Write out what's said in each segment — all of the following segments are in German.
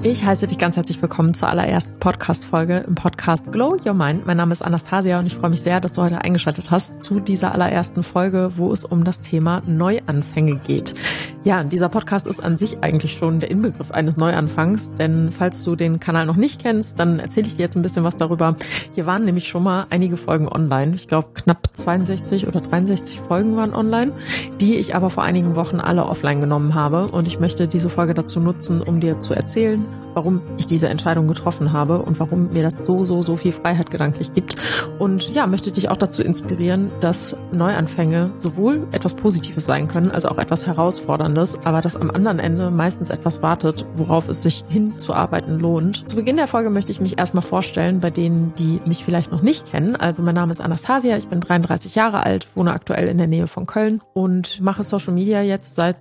Ich heiße dich ganz herzlich willkommen zur allerersten Podcast-Folge im Podcast Glow Your Mind. Mein Name ist Anastasia und ich freue mich sehr, dass du heute eingeschaltet hast zu dieser allerersten Folge, wo es um das Thema Neuanfänge geht. Ja, dieser Podcast ist an sich eigentlich schon der Inbegriff eines Neuanfangs, denn falls du den Kanal noch nicht kennst, dann erzähle ich dir jetzt ein bisschen was darüber. Hier waren nämlich schon mal einige Folgen online. Ich glaube, knapp 62 oder 63 Folgen waren online, die ich aber vor einigen Wochen alle offline genommen habe. Und ich möchte diese Folge dazu nutzen, um dir zu erzählen, warum ich diese Entscheidung getroffen habe und warum mir das so viel Freiheit gedanklich gibt. Und ja, möchte dich auch dazu inspirieren, dass Neuanfänge sowohl etwas Positives sein können, als auch etwas Herausforderndes, aber dass am anderen Ende meistens etwas wartet, worauf es sich hinzuarbeiten lohnt. Zu Beginn der Folge möchte ich mich erstmal vorstellen, bei denen, die mich vielleicht noch nicht kennen. Also mein Name ist Anastasia, ich bin 33 Jahre alt, wohne aktuell in der Nähe von Köln und mache Social Media jetzt seit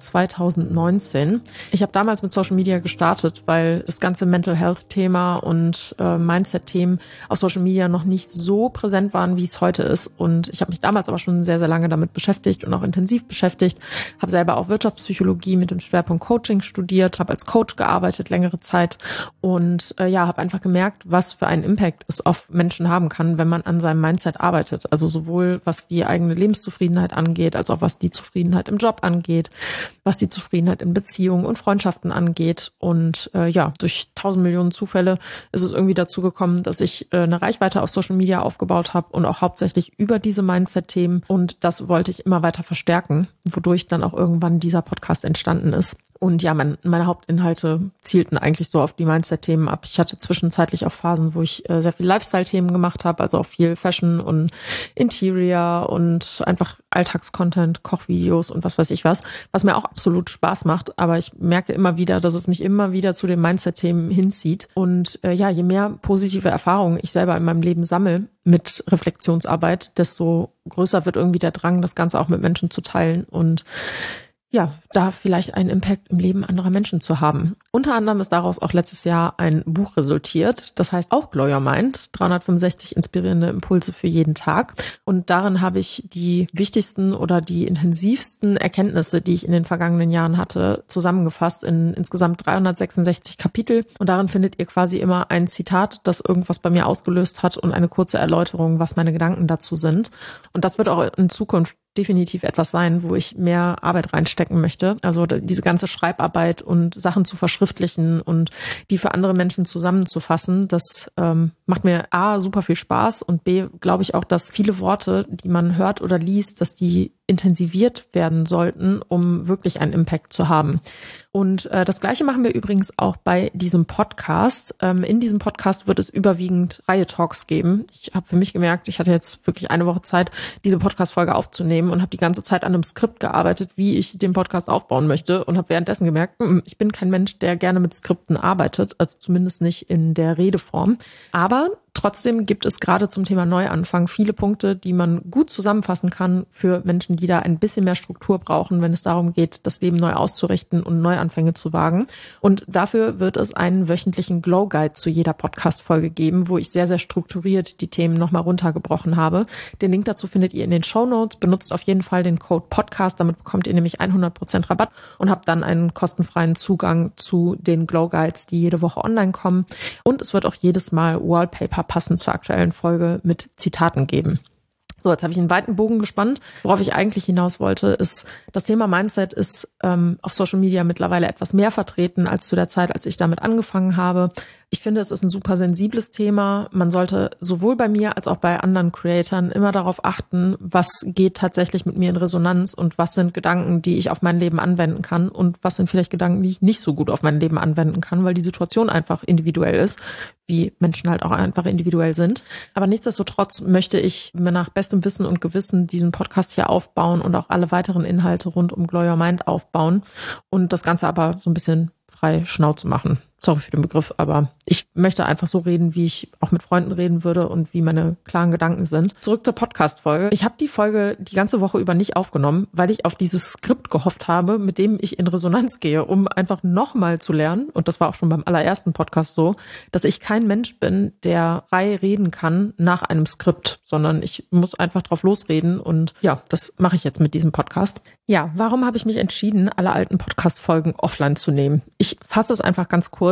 2019. Ich habe damals mit Social Media gestartet, weil das ganze Mental Health Thema und Mindset-Themen auf Social Media noch nicht so präsent waren, wie es heute ist. Und ich habe mich damals aber schon sehr lange damit beschäftigt und auch intensiv beschäftigt. Habe selber auch Wirtschaftspsychologie mit dem Schwerpunkt Coaching studiert, habe als Coach gearbeitet längere Zeit und habe einfach gemerkt, was für einen Impact es auf Menschen haben kann, wenn man an seinem Mindset arbeitet. Also sowohl was die eigene Lebenszufriedenheit angeht, als auch was die Zufriedenheit im Job angeht, was die Zufriedenheit in Beziehungen und Freundschaften angeht. Und durch 1000 Millionen Zufälle ist es irgendwie dazu gekommen, dass ich eine Reichweite auf Social Media aufgebaut habe und auch hauptsächlich über diese Mindset-Themen. Und das wollte ich immer weiter verstärken, wodurch dann auch irgendwann dieser Podcast entstanden ist. Und ja, meine Hauptinhalte zielten eigentlich so auf die Mindset-Themen ab. Ich hatte zwischenzeitlich auch Phasen, wo ich sehr viel Lifestyle-Themen gemacht habe, also auch viel Fashion und Interior und einfach Alltagscontent, Kochvideos und was weiß ich was mir auch absolut Spaß macht. Aber ich merke immer wieder, dass es mich immer wieder zu den Mindset-Themen hinzieht. Und je mehr positive Erfahrungen ich selber in meinem Leben sammle mit Reflexionsarbeit, desto größer wird irgendwie der Drang, das Ganze auch mit Menschen zu teilen und ja, da vielleicht einen Impact im Leben anderer Menschen zu haben. Unter anderem ist daraus auch letztes Jahr ein Buch resultiert. Das heißt auch Glow Your Mind, 365 inspirierende Impulse für jeden Tag. Und darin habe ich die wichtigsten oder die intensivsten Erkenntnisse, die ich in den vergangenen Jahren hatte, zusammengefasst in insgesamt 366 Kapitel. Und darin findet ihr quasi immer ein Zitat, das irgendwas bei mir ausgelöst hat und eine kurze Erläuterung, was meine Gedanken dazu sind. Und das wird auch in Zukunft definitiv etwas sein, wo ich mehr Arbeit reinstecken möchte. Also diese ganze Schreibarbeit und Sachen zu verschriftlichen und die für andere Menschen zusammenzufassen, das macht mir A, super viel Spaß und B, glaube ich auch, dass viele Worte, die man hört oder liest, dass die intensiviert werden sollten, um wirklich einen Impact zu haben. Und das Gleiche machen wir übrigens auch bei diesem Podcast. In diesem Podcast wird es überwiegend Reihe-Talks geben. Ich habe für mich gemerkt, ich hatte jetzt wirklich eine Woche Zeit, diese Podcast-Folge aufzunehmen und habe die ganze Zeit an einem Skript gearbeitet, wie ich den Podcast aufbauen möchte und habe währenddessen gemerkt, ich bin kein Mensch, der gerne mit Skripten arbeitet, also zumindest nicht in der Redeform. Aber trotzdem gibt es gerade zum Thema Neuanfang viele Punkte, die man gut zusammenfassen kann für Menschen, die da ein bisschen mehr Struktur brauchen, wenn es darum geht, das Leben neu auszurichten und Neuanfänge zu wagen. Und dafür wird es einen wöchentlichen Glow Guide zu jeder Podcast-Folge geben, wo ich sehr strukturiert die Themen nochmal runtergebrochen habe. Den Link dazu findet ihr in den Shownotes. Benutzt auf jeden Fall den Code Podcast, damit bekommt ihr nämlich 100% Rabatt und habt dann einen kostenfreien Zugang zu den Glow Guides, die jede Woche online kommen. Und es wird auch jedes Mal Wallpaper passend zur aktuellen Folge mit Zitaten geben. So, jetzt habe ich einen weiten Bogen gespannt. Worauf ich eigentlich hinaus wollte, ist, das Thema Mindset ist auf Social Media mittlerweile etwas mehr vertreten als zu der Zeit, als ich damit angefangen habe. Ich finde, es ist ein super sensibles Thema. Man sollte sowohl bei mir als auch bei anderen Creatoren immer darauf achten, was geht tatsächlich mit mir in Resonanz und was sind Gedanken, die ich auf mein Leben anwenden kann und was sind vielleicht Gedanken, die ich nicht so gut auf mein Leben anwenden kann, weil die Situation einfach individuell ist, wie Menschen halt auch einfach individuell sind. Aber nichtsdestotrotz möchte ich mir nach bestem Wissen und Gewissen diesen Podcast hier aufbauen und auch alle weiteren Inhalte rund um Glow Your Mind aufbauen und das Ganze aber so ein bisschen frei Schnauze machen. Sorry für den Begriff, aber ich möchte einfach so reden, wie ich auch mit Freunden reden würde und wie meine klaren Gedanken sind. Zurück zur Podcast-Folge. Ich habe die Folge die ganze Woche über nicht aufgenommen, weil ich auf dieses Skript gehofft habe, mit dem ich in Resonanz gehe, um einfach nochmal zu lernen. Und das war auch schon beim allerersten Podcast so, dass ich kein Mensch bin, der frei reden kann nach einem Skript, sondern ich muss einfach drauf losreden. Und ja, das mache ich jetzt mit diesem Podcast. Ja, warum habe ich mich entschieden, alle alten Podcast-Folgen offline zu nehmen? Ich fasse es einfach ganz kurz.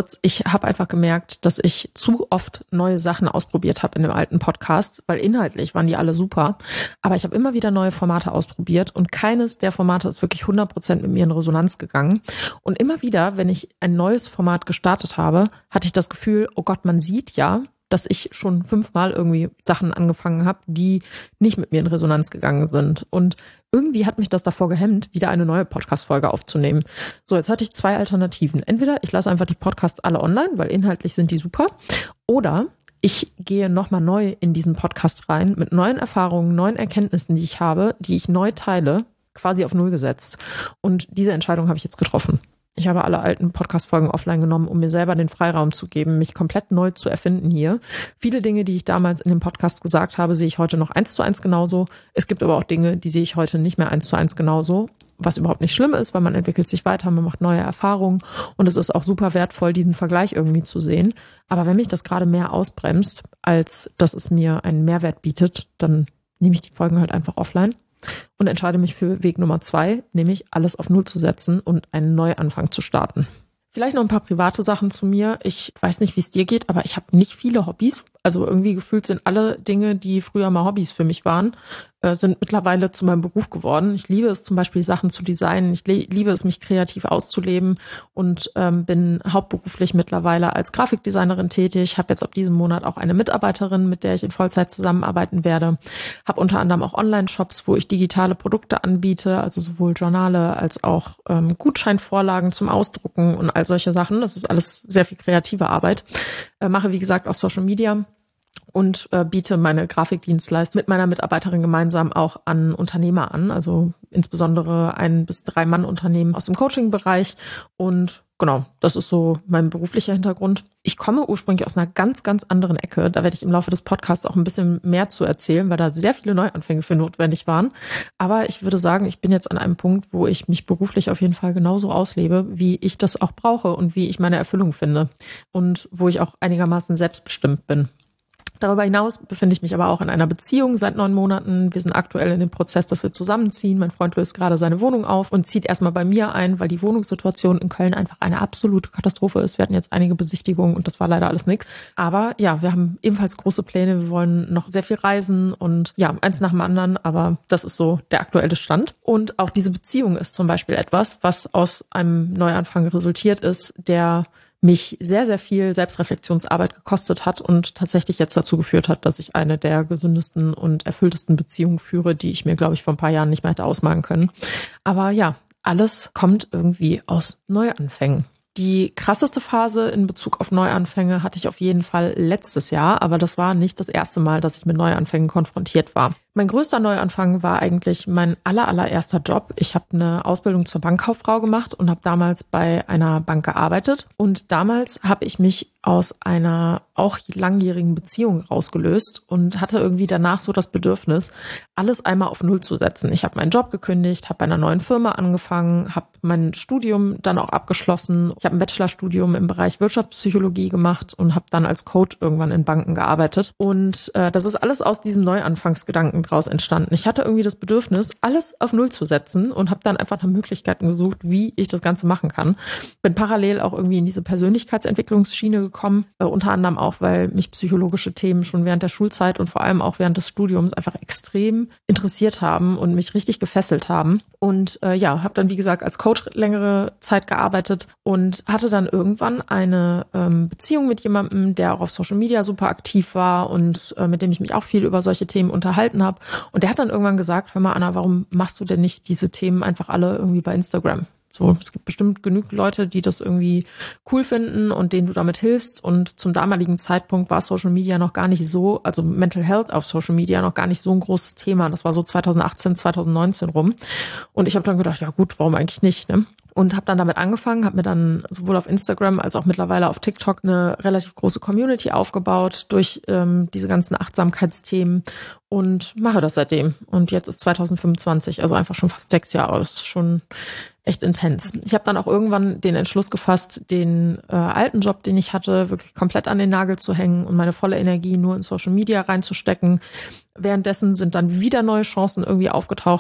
kurz. Ich habe einfach gemerkt, dass ich zu oft neue Sachen ausprobiert habe in dem alten Podcast, weil inhaltlich waren die alle super. Aber ich habe immer wieder neue Formate ausprobiert und keines der Formate ist wirklich 100% mit mir in Resonanz gegangen. Und immer wieder, wenn ich ein neues Format gestartet habe, hatte ich das Gefühl, oh Gott, man sieht ja, dass ich schon 5-mal irgendwie Sachen angefangen habe, die nicht mit mir in Resonanz gegangen sind. Und irgendwie hat mich das davor gehemmt, wieder eine neue Podcast-Folge aufzunehmen. So, jetzt hatte ich 2 Alternativen. Entweder ich lasse einfach die Podcasts alle online, weil inhaltlich sind die super. Oder ich gehe nochmal neu in diesen Podcast rein mit neuen Erfahrungen, neuen Erkenntnissen, die ich habe, die ich neu teile, quasi auf Null gesetzt. Und diese Entscheidung habe ich jetzt getroffen. Ich habe alle alten Podcast-Folgen offline genommen, um mir selber den Freiraum zu geben, mich komplett neu zu erfinden hier. Viele Dinge, die ich damals in dem Podcast gesagt habe, sehe ich heute noch 1:1 genauso. Es gibt aber auch Dinge, die sehe ich heute nicht mehr 1:1 genauso, was überhaupt nicht schlimm ist, weil man entwickelt sich weiter, man macht neue Erfahrungen und es ist auch super wertvoll, diesen Vergleich irgendwie zu sehen. Aber wenn mich das gerade mehr ausbremst, als dass es mir einen Mehrwert bietet, dann nehme ich die Folgen halt einfach offline. Und entscheide mich für Weg Nummer 2, nämlich alles auf Null zu setzen und einen Neuanfang zu starten. Vielleicht noch ein paar private Sachen zu mir. Ich weiß nicht, wie es dir geht, aber ich habe nicht viele Hobbys. Also irgendwie gefühlt sind alle Dinge, die früher mal Hobbys für mich waren, sind mittlerweile zu meinem Beruf geworden. Ich liebe es zum Beispiel, Sachen zu designen. Ich liebe es, mich kreativ auszuleben und bin hauptberuflich mittlerweile als Grafikdesignerin tätig. Ich habe jetzt ab diesem Monat auch eine Mitarbeiterin, mit der ich in Vollzeit zusammenarbeiten werde. Habe unter anderem auch Online-Shops, wo ich digitale Produkte anbiete, also sowohl Journale als auch Gutscheinvorlagen zum Ausdrucken und all solche Sachen. Das ist alles sehr viel kreative Arbeit. Mache, wie gesagt, auch Social Media. Und biete meine Grafikdienstleistung mit meiner Mitarbeiterin gemeinsam auch an Unternehmer an, also insbesondere 1- bis 3-Mann-Unternehmen aus dem Coaching-Bereich. Und genau, das ist so mein beruflicher Hintergrund. Ich komme ursprünglich aus einer ganz, ganz anderen Ecke. Da werde ich im Laufe des Podcasts auch ein bisschen mehr zu erzählen, weil da sehr viele Neuanfänge für notwendig waren. Aber ich würde sagen, ich bin jetzt an einem Punkt, wo ich mich beruflich auf jeden Fall genauso auslebe, wie ich das auch brauche und wie ich meine Erfüllung finde. Und wo ich auch einigermaßen selbstbestimmt bin. Darüber hinaus befinde ich mich aber auch in einer Beziehung seit 9 Monaten. Wir sind aktuell in dem Prozess, dass wir zusammenziehen. Mein Freund löst gerade seine Wohnung auf und zieht erstmal bei mir ein, weil die Wohnungssituation in Köln einfach eine absolute Katastrophe ist. Wir hatten jetzt einige Besichtigungen und das war leider alles nichts. Aber ja, wir haben ebenfalls große Pläne. Wir wollen noch sehr viel reisen und ja, eins nach dem anderen. Aber das ist so der aktuelle Stand. Und auch diese Beziehung ist zum Beispiel etwas, was aus einem Neuanfang resultiert ist, der mich sehr, sehr viel Selbstreflexionsarbeit gekostet hat und tatsächlich jetzt dazu geführt hat, dass ich eine der gesündesten und erfülltesten Beziehungen führe, die ich mir, glaube ich, vor ein paar Jahren nicht mehr hätte ausmalen können. Aber ja, alles kommt irgendwie aus Neuanfängen. Die krasseste Phase in Bezug auf Neuanfänge hatte ich auf jeden Fall letztes Jahr, aber das war nicht das erste Mal, dass ich mit Neuanfängen konfrontiert war. Mein größter Neuanfang war eigentlich mein allererster Job. Ich habe eine Ausbildung zur Bankkauffrau gemacht und habe damals bei einer Bank gearbeitet. Und damals habe ich mich aus einer auch langjährigen Beziehung rausgelöst und hatte irgendwie danach so das Bedürfnis, alles einmal auf Null zu setzen. Ich habe meinen Job gekündigt, habe bei einer neuen Firma angefangen, habe mein Studium dann auch abgeschlossen. Ich habe ein Bachelorstudium im Bereich Wirtschaftspsychologie gemacht und habe dann als Coach irgendwann in Banken gearbeitet. Und das ist alles aus diesem Neuanfangsgedanken draus entstanden. Ich hatte irgendwie das Bedürfnis, alles auf Null zu setzen und habe dann einfach nach Möglichkeiten gesucht, wie ich das Ganze machen kann. Bin parallel auch irgendwie in diese Persönlichkeitsentwicklungsschiene gekommen, unter anderem auch, weil mich psychologische Themen schon während der Schulzeit und vor allem auch während des Studiums einfach extrem interessiert haben und mich richtig gefesselt haben. Und ja, habe dann, wie gesagt, als Coach längere Zeit gearbeitet und hatte dann irgendwann eine Beziehung mit jemandem, der auch auf Social Media super aktiv war und mit dem ich mich auch viel über solche Themen unterhalten habe. Und der hat dann irgendwann gesagt, hör mal Anna, warum machst du denn nicht diese Themen einfach alle irgendwie bei Instagram? So, es gibt bestimmt genug Leute, die das irgendwie cool finden und denen du damit hilfst. Und zum damaligen Zeitpunkt war Social Media noch gar nicht so, also Mental Health auf Social Media noch gar nicht so ein großes Thema. Das war so 2018, 2019 rum. Und ich habe dann gedacht, ja gut, warum eigentlich nicht, ne? Und habe dann damit angefangen, habe mir dann sowohl auf Instagram als auch mittlerweile auf TikTok eine relativ große Community aufgebaut durch diese ganzen Achtsamkeitsthemen und mache das seitdem. Und jetzt ist 2025, also einfach schon fast 6 Jahre. Das ist schon echt intens. Ich habe dann auch irgendwann den Entschluss gefasst, den alten Job, den ich hatte, wirklich komplett an den Nagel zu hängen und meine volle Energie nur in Social Media reinzustecken. Währenddessen sind dann wieder neue Chancen irgendwie aufgetaucht.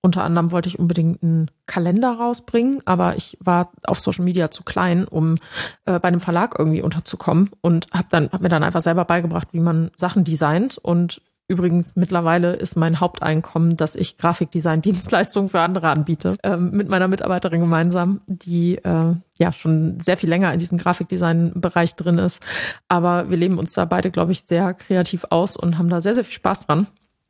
Unter anderem wollte ich unbedingt einen Kalender rausbringen, aber ich war auf Social Media zu klein, um bei einem Verlag irgendwie unterzukommen und hab mir dann einfach selber beigebracht, wie man Sachen designt. Und übrigens mittlerweile ist mein Haupteinkommen, dass ich Grafikdesign-Dienstleistungen für andere anbiete, mit meiner Mitarbeiterin gemeinsam, die schon sehr viel länger in diesem Grafikdesign-Bereich drin ist. Aber wir leben uns da beide, glaube ich, sehr kreativ aus und haben da sehr, sehr viel Spaß dran.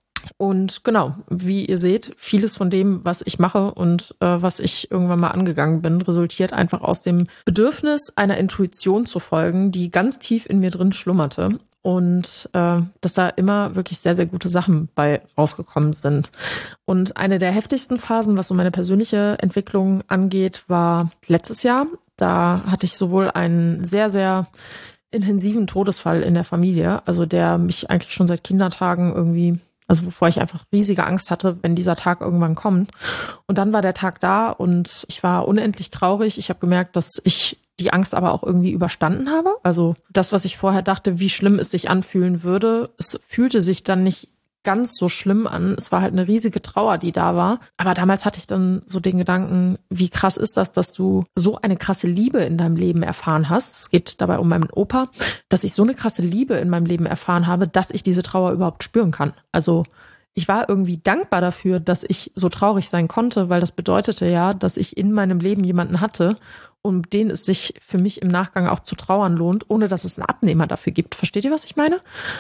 Und genau, wie ihr seht, vieles von dem, was ich mache und was ich irgendwann mal angegangen bin, resultiert einfach aus dem Bedürfnis, einer Intuition zu folgen, die ganz tief in mir drin schlummerte. Und dass da immer wirklich sehr, sehr gute Sachen bei rausgekommen sind. Und eine der heftigsten Phasen, was so meine persönliche Entwicklung angeht, war letztes Jahr. Da hatte ich sowohl einen sehr, sehr intensiven Todesfall in der Familie, also der mich eigentlich schon seit Kindertagen irgendwie, also wovor ich einfach riesige Angst hatte, wenn dieser Tag irgendwann kommt. Und dann war der Tag da und ich war unendlich traurig. Ich habe gemerkt, dass ich die Angst aber auch irgendwie überstanden habe. Also das, was ich vorher dachte, wie schlimm es sich anfühlen würde, es fühlte sich dann nicht ganz so schlimm an. Es war halt eine riesige Trauer, die da war. Aber damals hatte ich dann so den Gedanken, wie krass ist das, dass du so eine krasse Liebe in deinem Leben erfahren hast. Es geht dabei um meinen Opa, dass ich so eine krasse Liebe in meinem Leben erfahren habe, dass ich diese Trauer überhaupt spüren kann. Also ich war irgendwie dankbar dafür, dass ich so traurig sein konnte, weil das bedeutete ja, dass ich in meinem Leben jemanden hatte, um den es sich für mich im Nachgang auch zu trauern lohnt, ohne dass es einen Abnehmer dafür gibt. Versteht ihr, was ich meine?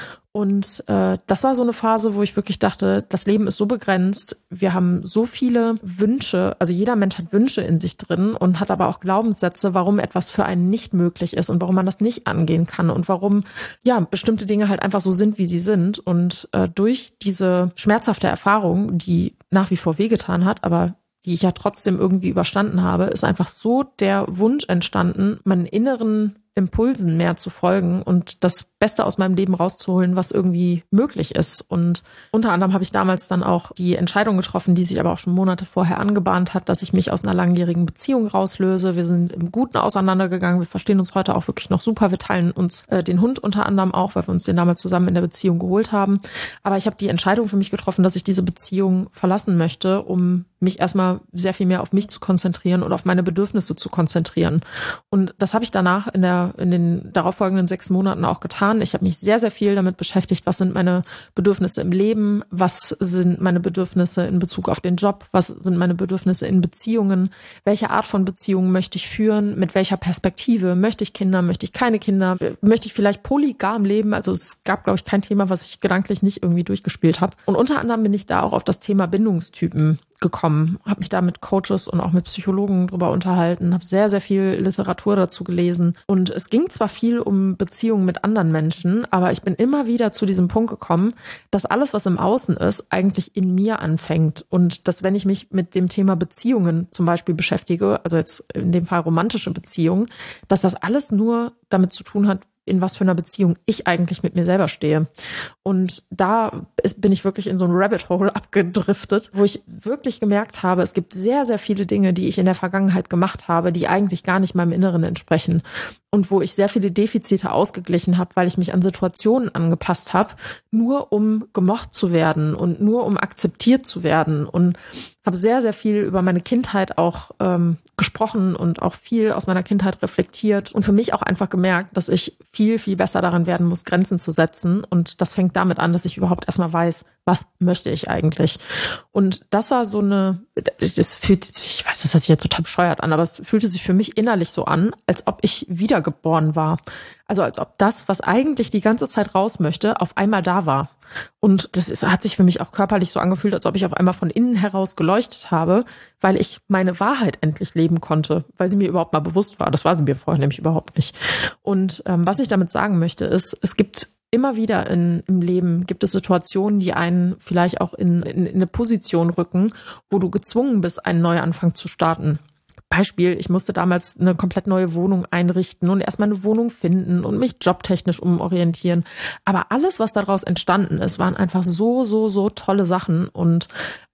Und das war so eine Phase, wo ich wirklich dachte, das Leben ist so begrenzt. Wir haben so viele Wünsche, also jeder Mensch hat Wünsche in sich drin und hat aber auch Glaubenssätze, warum etwas für einen nicht möglich ist und warum man das nicht angehen kann und warum ja bestimmte Dinge halt einfach so sind, wie sie sind. Und durch diese schmerzhafte Erfahrung, die nach wie vor wehgetan hat, aber die ich ja trotzdem irgendwie überstanden habe, ist einfach so der Wunsch entstanden, meinen inneren Impulsen mehr zu folgen und das Beste aus meinem Leben rauszuholen, was irgendwie möglich ist. Und unter anderem habe ich damals dann auch die Entscheidung getroffen, die sich aber auch schon Monate vorher angebahnt hat, dass ich mich aus einer langjährigen Beziehung rauslöse. Wir sind im Guten auseinandergegangen. Wir verstehen uns heute auch wirklich noch super. Wir teilen uns den Hund unter anderem auch, weil wir uns den damals zusammen in der Beziehung geholt haben. Aber ich habe die Entscheidung für mich getroffen, dass ich diese Beziehung verlassen möchte, um mich erstmal sehr viel mehr auf mich zu konzentrieren und auf meine Bedürfnisse zu konzentrieren. Und das habe ich danach in den darauffolgenden 6 Monaten auch getan. Ich habe mich sehr, sehr viel damit beschäftigt, was sind meine Bedürfnisse im Leben, was sind meine Bedürfnisse in Bezug auf den Job, was sind meine Bedürfnisse in Beziehungen, welche Art von Beziehungen möchte ich führen, mit welcher Perspektive, möchte ich Kinder, möchte ich keine Kinder, möchte ich vielleicht polygam leben, also es gab, glaube ich, kein Thema, was ich gedanklich nicht irgendwie durchgespielt habe. Und unter anderem bin ich da auch auf das Thema Bindungstypen gekommen, habe mich da mit Coaches und auch mit Psychologen drüber unterhalten, habe sehr, sehr viel Literatur dazu gelesen und es ging zwar viel um Beziehungen mit anderen Menschen, aber ich bin immer wieder zu diesem Punkt gekommen, dass alles, was im Außen ist, eigentlich in mir anfängt und dass wenn ich mich mit dem Thema Beziehungen zum Beispiel beschäftige, also jetzt in dem Fall romantische Beziehungen, dass das alles nur damit zu tun hat, in was für einer Beziehung ich eigentlich mit mir selber stehe. Und da bin ich wirklich in so ein Rabbit Hole abgedriftet, wo ich wirklich gemerkt habe, es gibt sehr, sehr viele Dinge, die ich in der Vergangenheit gemacht habe, die eigentlich gar nicht meinem Inneren entsprechen. Und wo ich sehr viele Defizite ausgeglichen habe, weil ich mich an Situationen angepasst habe, nur um gemocht zu werden und nur um akzeptiert zu werden. Und habe sehr, sehr viel über meine Kindheit auch gesprochen und auch viel aus meiner Kindheit reflektiert und für mich auch einfach gemerkt, dass ich viel, viel besser darin werden muss, Grenzen zu setzen. Und das fängt damit an, dass ich überhaupt erstmal weiß, was möchte ich eigentlich? Und das war so ich weiß, das hört sich jetzt total bescheuert an, aber es fühlte sich für mich innerlich so an, als ob ich wiedergeboren war. Also als ob das, was eigentlich die ganze Zeit raus möchte, auf einmal da war. Und hat sich für mich auch körperlich so angefühlt, als ob ich auf einmal von innen heraus geleuchtet habe, weil ich meine Wahrheit endlich leben konnte, weil sie mir überhaupt mal bewusst war. Das war sie mir vorher nämlich überhaupt nicht. Und was ich damit sagen möchte, ist, es gibt immer wieder im Leben gibt es Situationen, die einen vielleicht auch in eine Position rücken, wo du gezwungen bist, einen Neuanfang zu starten. Beispiel, ich musste damals eine komplett neue Wohnung einrichten und erstmal eine Wohnung finden und mich jobtechnisch umorientieren. Aber alles, was daraus entstanden ist, waren einfach so tolle Sachen. Und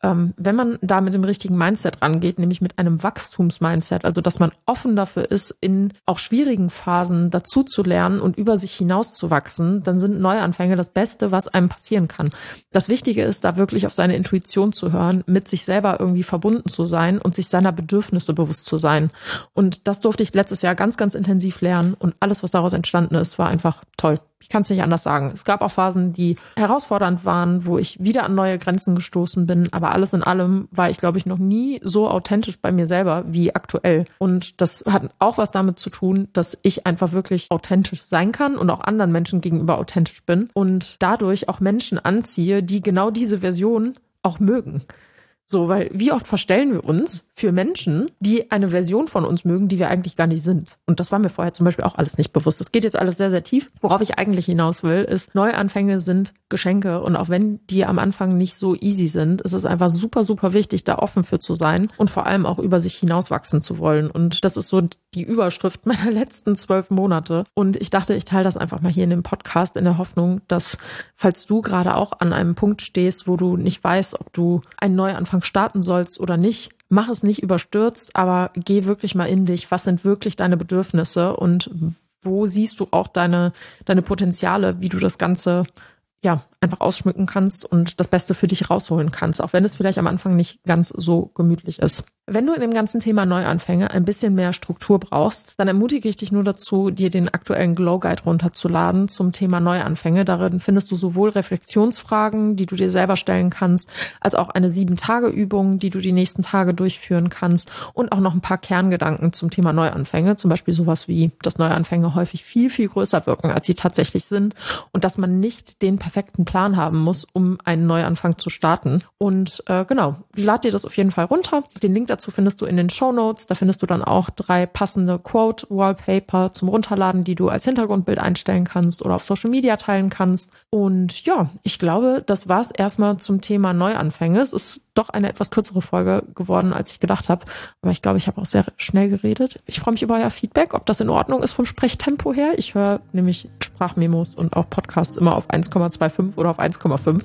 wenn man da mit dem richtigen Mindset rangeht, nämlich mit einem Wachstumsmindset, also dass man offen dafür ist, in auch schwierigen Phasen dazu zu lernen und über sich hinaus zu wachsen, dann sind Neuanfänge das Beste, was einem passieren kann. Das Wichtige ist, da wirklich auf seine Intuition zu hören, mit sich selber irgendwie verbunden zu sein und sich seiner Bedürfnisse bewusst zu sein. Und das durfte ich letztes Jahr ganz, ganz intensiv lernen und alles, was daraus entstanden ist, war einfach toll. Ich kann es nicht anders sagen. Es gab auch Phasen, die herausfordernd waren, wo ich wieder an neue Grenzen gestoßen bin. Aber alles in allem war ich, glaube ich, noch nie so authentisch bei mir selber wie aktuell. Und das hat auch was damit zu tun, dass ich einfach wirklich authentisch sein kann und auch anderen Menschen gegenüber authentisch bin und dadurch auch Menschen anziehe, die genau diese Version auch mögen. So, weil wie oft verstellen wir uns für Menschen, die eine Version von uns mögen, die wir eigentlich gar nicht sind. Und das war mir vorher zum Beispiel auch alles nicht bewusst. Das geht jetzt alles sehr, sehr tief. Worauf ich eigentlich hinaus will, ist, Neuanfänge sind Geschenke. Und auch wenn die am Anfang nicht so easy sind, ist es einfach super, super wichtig, da offen für zu sein und vor allem auch über sich hinauswachsen zu wollen. Und das ist so die Überschrift meiner letzten 12 Monate. Und ich dachte, ich teile das einfach mal hier in dem Podcast in der Hoffnung, dass, falls du gerade auch an einem Punkt stehst, wo du nicht weißt, ob du einen Neuanfang starten sollst oder nicht, mach es nicht überstürzt, aber geh wirklich mal in dich. Was sind wirklich deine Bedürfnisse und wo siehst du auch deine Potenziale, wie du das Ganze einfach ausschmücken kannst und das Beste für dich rausholen kannst, auch wenn es vielleicht am Anfang nicht ganz so gemütlich ist. Wenn du in dem ganzen Thema Neuanfänge ein bisschen mehr Struktur brauchst, dann ermutige ich dich nur dazu, dir den aktuellen Glow Guide runterzuladen zum Thema Neuanfänge. Darin findest du sowohl Reflexionsfragen, die du dir selber stellen kannst, als auch eine 7-Tage-Übung, die du die nächsten Tage durchführen kannst und auch noch ein paar Kerngedanken zum Thema Neuanfänge. Zum Beispiel sowas wie, dass Neuanfänge häufig viel, viel größer wirken, als sie tatsächlich sind und dass man nicht den perfekten Plan haben muss, um einen Neuanfang zu starten. Und lad dir das auf jeden Fall runter. Den Link dazu findest du in den Shownotes. Da findest du dann auch 3 passende Quote-Wallpaper zum Runterladen, die du als Hintergrundbild einstellen kannst oder auf Social Media teilen kannst. Und ja, ich glaube, das war's erstmal zum Thema Neuanfänge. Es ist doch eine etwas kürzere Folge geworden, als ich gedacht habe. Aber ich glaube, ich habe auch sehr schnell geredet. Ich freue mich über euer Feedback, ob das in Ordnung ist vom Sprechtempo her. Ich höre nämlich Sprachmemos und auch Podcasts immer auf 1,25 oder auf 1,5.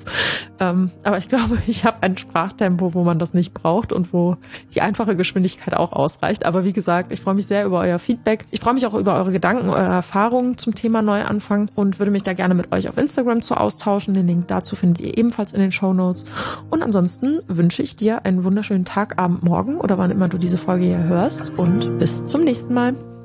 Aber ich glaube, ich habe ein Sprachtempo, wo man das nicht braucht und wo die einfache Geschwindigkeit auch ausreicht. Aber wie gesagt, ich freue mich sehr über euer Feedback. Ich freue mich auch über eure Gedanken, eure Erfahrungen zum Thema Neuanfang und würde mich da gerne mit euch auf Instagram zu austauschen. Den Link dazu findet ihr ebenfalls in den Shownotes. Und ansonsten wünsche ich dir einen wunderschönen Tag, Abend, Morgen oder wann immer du diese Folge hier hörst und bis zum nächsten Mal.